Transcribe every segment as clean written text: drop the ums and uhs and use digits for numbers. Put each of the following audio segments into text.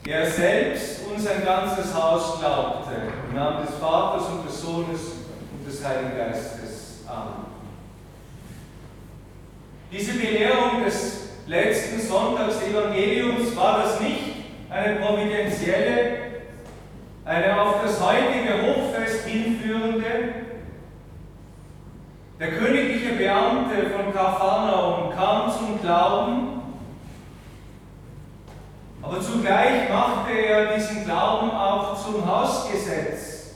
Er selbst und sein ganzes Haus glaubte. Im Namen des Vaters und des Sohnes und des Heiligen Geistes. Amen. Diese Belehrung des letzten Sonntagsevangeliums, war das nicht eine providentielle, eine auf das heutige Hochfest hinführende? Der königliche Beamte von Kapharnaum kam zum Glauben, aber zugleich machte er diesen Glauben auch zum Hausgesetz.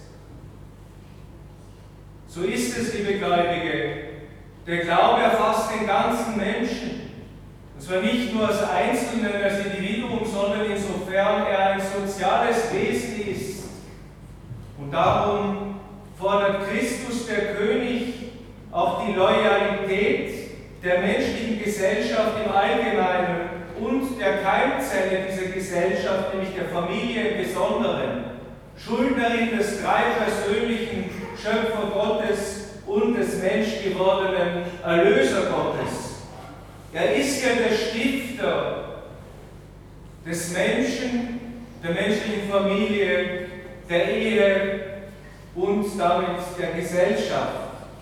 So ist es, liebe Gläubige. Der Glaube erfasst den ganzen Menschen. Und zwar nicht nur als Einzelnen, als Individuum, sondern insofern er ein soziales Wesen ist. Und darum fordert Christus, der König, auch die Loyalität der menschlichen Gesellschaft im Allgemeinen und der Keimzelle dieser Gesellschaft, nämlich der Familie im Besonderen, Schuldnerin des dreipersönlichen Schöpfer Gottes und des menschgewordenen Erlöser Gottes. Er ist ja der Stifter des Menschen, der menschlichen Familie, der Ehe und damit der Gesellschaft.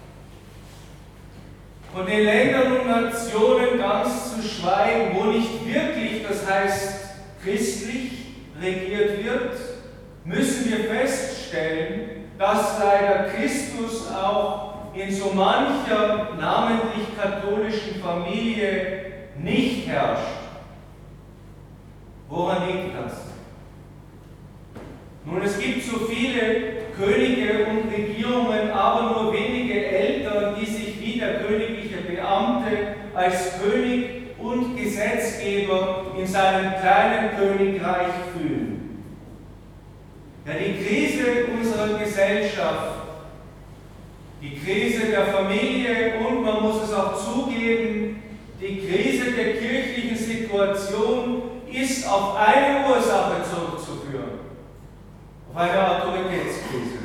Von den Ländern und Nationen ganz zu schweigen, wo nicht wirklich, das heißt christlich, regiert wird, müssen wir feststellen, dass leider Christus auch in so mancher namentlich katholischen Familie nicht herrscht. Woran liegt das? Nun, es gibt so viele Könige und Regierungen, aber nur wenige Eltern, die sich wie der königliche Beamte als König und Gesetzgeber in seinem kleinen Königreich fühlen. Ja, die Krise unserer Gesellschaft, die Krise der Familie und, man muss es auch zugeben, die Krise der kirchlichen Situation ist auf eine Ursache zurückzuführen, auf eine Autoritätskrise.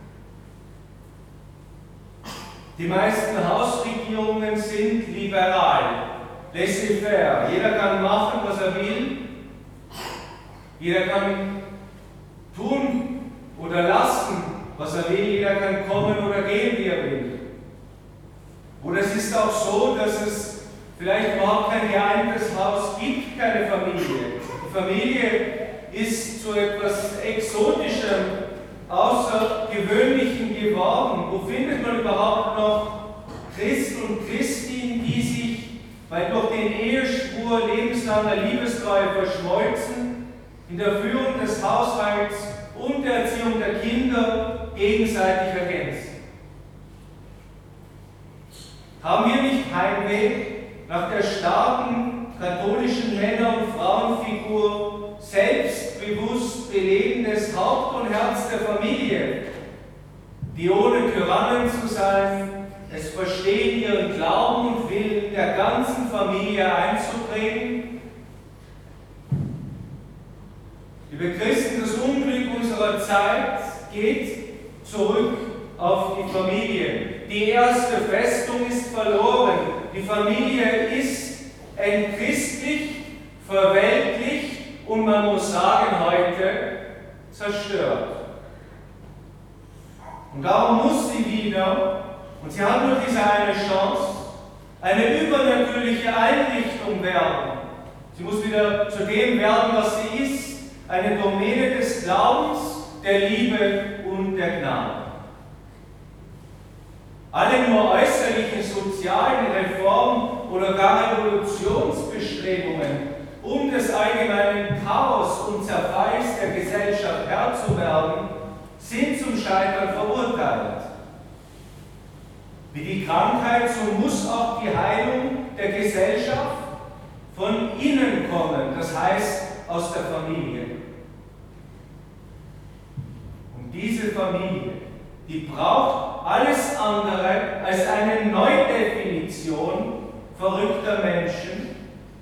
Die meisten Hausregierungen sind liberal, laissez-faire. Jeder kann machen, was er will. Jeder kann tun oder lassen, was er will. Jeder kann kommen oder gehen, wie er will. Oder es ist auch so, dass es vielleicht überhaupt kein geeintes Haus gibt, keine Familie. Die Familie ist zu etwas Exotischem, Außergewöhnlichen geworden. Wo findet man überhaupt noch Christen und Christinnen, die sich, weil durch den Eheschwur lebenslanger Liebestreue verschmolzen, in der Führung des Haushalts und der Erziehung der Kinder gegenseitig ergänzen? Haben wir nicht Heimweh nach der starken katholischen Männer- und Frauenfigur, selbstbewusst belebendes Haupt und Herz der Familie, die ohne Tyrannen zu sein, es verstehen, ihren Glauben und Willen der ganzen Familie einzubringen? Liebe Christen, das Unglück unserer Zeit geht zurück auf die Familie. Die erste Festung ist verloren. Die Familie ist entchristlicht, verweltlicht und man muss sagen, heute zerstört. Und darum muss sie wieder, und sie hat nur diese eine Chance, eine übernatürliche Einrichtung werden. Sie muss wieder zu dem werden, was sie ist, eine Domäne des Glaubens, der Liebe und der Gnade. Alle nur äußerlichen sozialen Reform- oder gar Revolutionsbestrebungen, um des allgemeinen Chaos und Zerfalls der Gesellschaft Herr zu werden, sind zum Scheitern verurteilt. Wie die Krankheit, so muss auch die Heilung der Gesellschaft von innen kommen, das heißt aus der Familie. Und diese Familie, die braucht alles andere als eine Neudefinition verrückter Menschen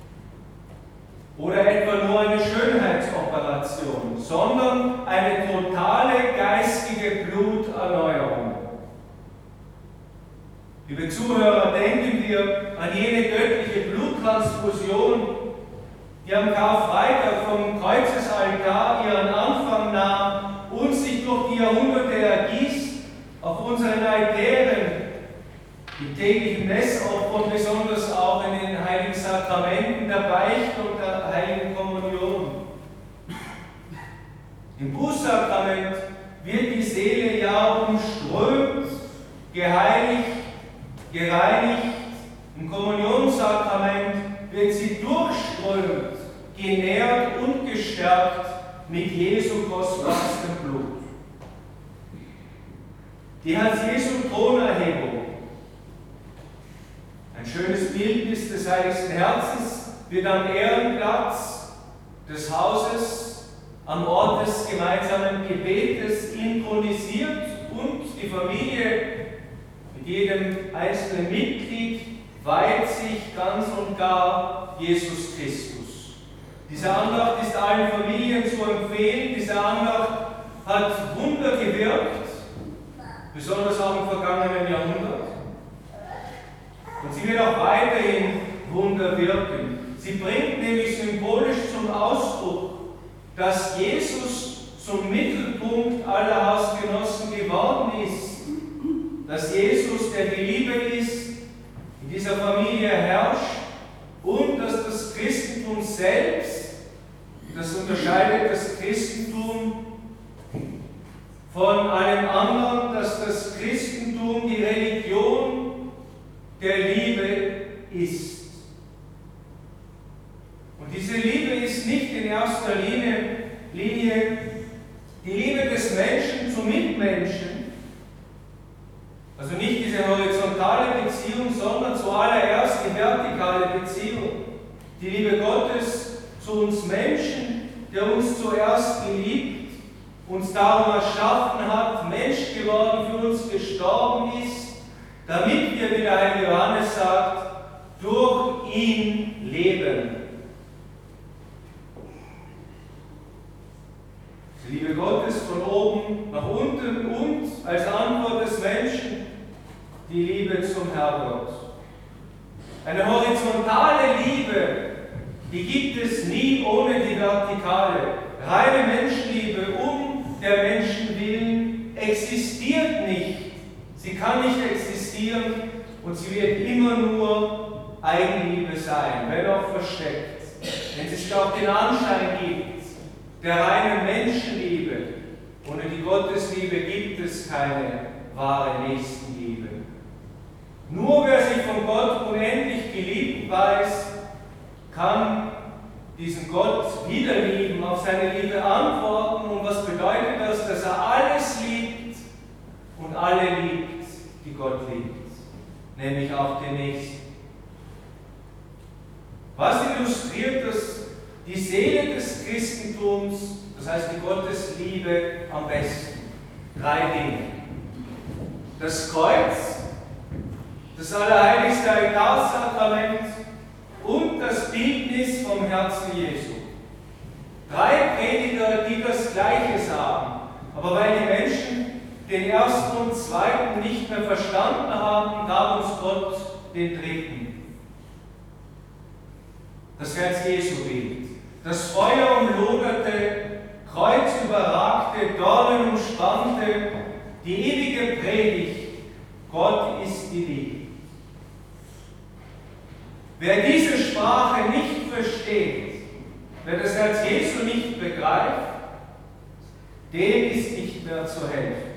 oder etwa nur eine Schönheitsoperation, sondern eine totale geistige Bluterneuerung. Liebe Zuhörer, denken wir an jene göttliche Bluttransfusion, die am Karfreitag vom Kreuzesaltar ihren Anfang nahm und sich durch die Jahrhunderte ergießt auf unseren Altären, die täglichen Messopfer und besonders auch in den heiligen Sakramenten der Beichte und der heiligen Kommunion. Im Bußsakrament wird die Seele ja umströmt, geheiligt, gereinigt. Im Kommunionssakrament wird sie durchströmt, genährt und gestärkt mit Jesu kostbarstem Blut. Die Herz-Jesu Thronerhebung, ein schönes Bildnis des Heiligsten Herzens, wird am Ehrenplatz des Hauses am Ort des gemeinsamen Gebetes intronisiert und die Familie mit jedem einzelnen Mitglied weiht sich ganz und gar Jesus Christus. Diese Andacht ist allen Familien zu empfehlen. Diese Andacht hat Wunder gewirkt, besonders auch im vergangenen Jahrhundert. Und sie wird auch weiterhin Wunder wirken. Sie bringt nämlich symbolisch zum Ausdruck, dass Jesus zum Mittelpunkt aller Hausgenossen geworden ist, dass Jesus, der die Liebe ist, in dieser Familie herrscht und dass das Christentum selbst, das unterscheidet das Christentum von allem anderen, dass das Christentum die Religion der Liebe ist. Und diese Liebe ist nicht in erster Linie die Liebe des Menschen zum Mitmenschen, also nicht diese horizontale Beziehung, sondern zuallererst die vertikale Beziehung. Die Liebe Gottes zu uns Menschen, der uns zuerst geliebt, uns darum erschaffen hat, Mensch geworden, für uns gestorben ist, damit wir, wie der heilige Johannes sagt, durch ihn leben. Die Liebe Gottes von oben nach unten und als Antwort des Menschen die Liebe zum Herrgott. Eine horizontale Liebe, die gibt es nie ohne die vertikale. Reine Menschenliebe um der Menschen willen existiert nicht. Sie kann nicht existieren und sie wird immer nur Eigenliebe sein, wenn auch versteckt. Wenn es sich auch den Anschein gibt der reinen Menschenliebe, ohne die Gottesliebe gibt es keine wahre Nächstenliebe. Nur wer sich von Gott unendlich geliebt weiß, kann diesen Gott wieder lieben, auf seine Liebe antworten. Und was bedeutet das? Dass er alles liebt und alle liebt, die Gott liebt, nämlich auch den Nächsten. Was illustriert das? Die Seele des Christentums, das heißt die Gottesliebe am besten. 3 Dinge. Das Kreuz, das allerheiligste Altarsakrament und das Bildnis vom Herzen Jesu. 3 Prediger, die das Gleiche sagen, aber weil die Menschen den ersten und zweiten nicht mehr verstanden haben, gab uns Gott den dritten. Das Herz Jesu Bild. Das Feuer umloderte, Kreuz überragte, Dornen umspannte, die ewige Predigt, Gott ist die Liebe. Wer diese Sprache nicht versteht, wer das Herz Jesu nicht begreift, dem ist nicht mehr zu helfen.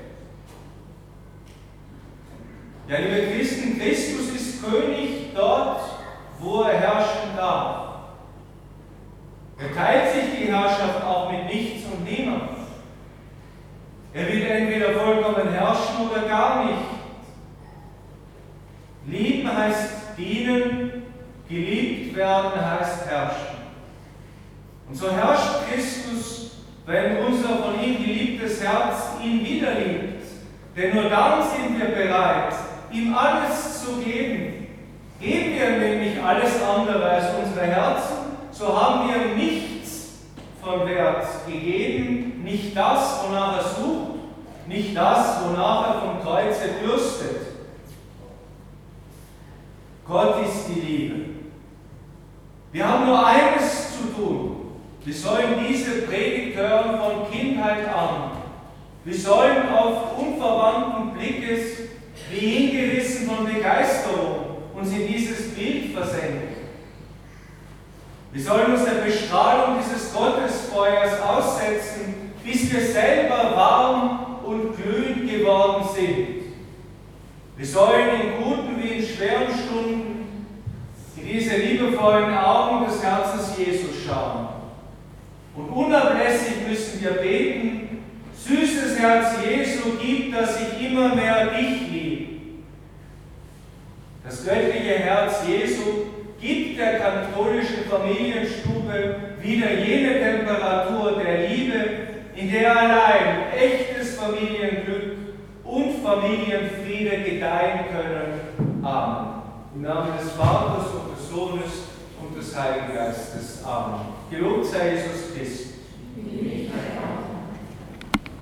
Ja, liebe Christen, Christus ist König dort, wo er herrschen darf. Er teilt sich die Herrschaft auch mit nichts und niemand. Er will entweder vollkommen herrschen oder gar nicht. Lieben heißt dienen, geliebt werden heißt herrschen. Und so herrscht Christus, wenn unser von ihm geliebtes Herz ihn wieder liebt. Denn nur dann sind wir bereit, ihm alles zu geben. Geben wir nämlich alles andere als unsere Herzen, so haben wir nichts von Wert gegeben, nicht das, wonach er sucht, nicht das, wonach er vom Kreuze dürstet. Gott ist die Liebe. Wir haben nur eines zu tun. Wir sollen diese Predigt hören von Kindheit an. Wir sollen auf unverwandten Blickes, wie hingerissen von Begeisterung, uns in dieses Bild versenken. Wir sollen uns der Bestrahlung dieses Gottesfeuers aussetzen, bis wir selber warm und glühend geworden sind. Wir sollen in guten wie in schweren Stunden in diese liebevollen Augen des Herzens Jesus schauen. Und unablässig müssen wir beten: Süßes Herz Jesu, gib, dass ich immer mehr dich liebe. Das göttliche Herz Jesu gibt der katholischen Familienstube wieder jene Temperatur der Liebe, in der allein echtes Familienglück und Familienfriede gedeihen können. Amen. Im Namen des Vaters und des Sohnes und des Heiligen Geistes. Amen. Gelobt sei Jesus Christus.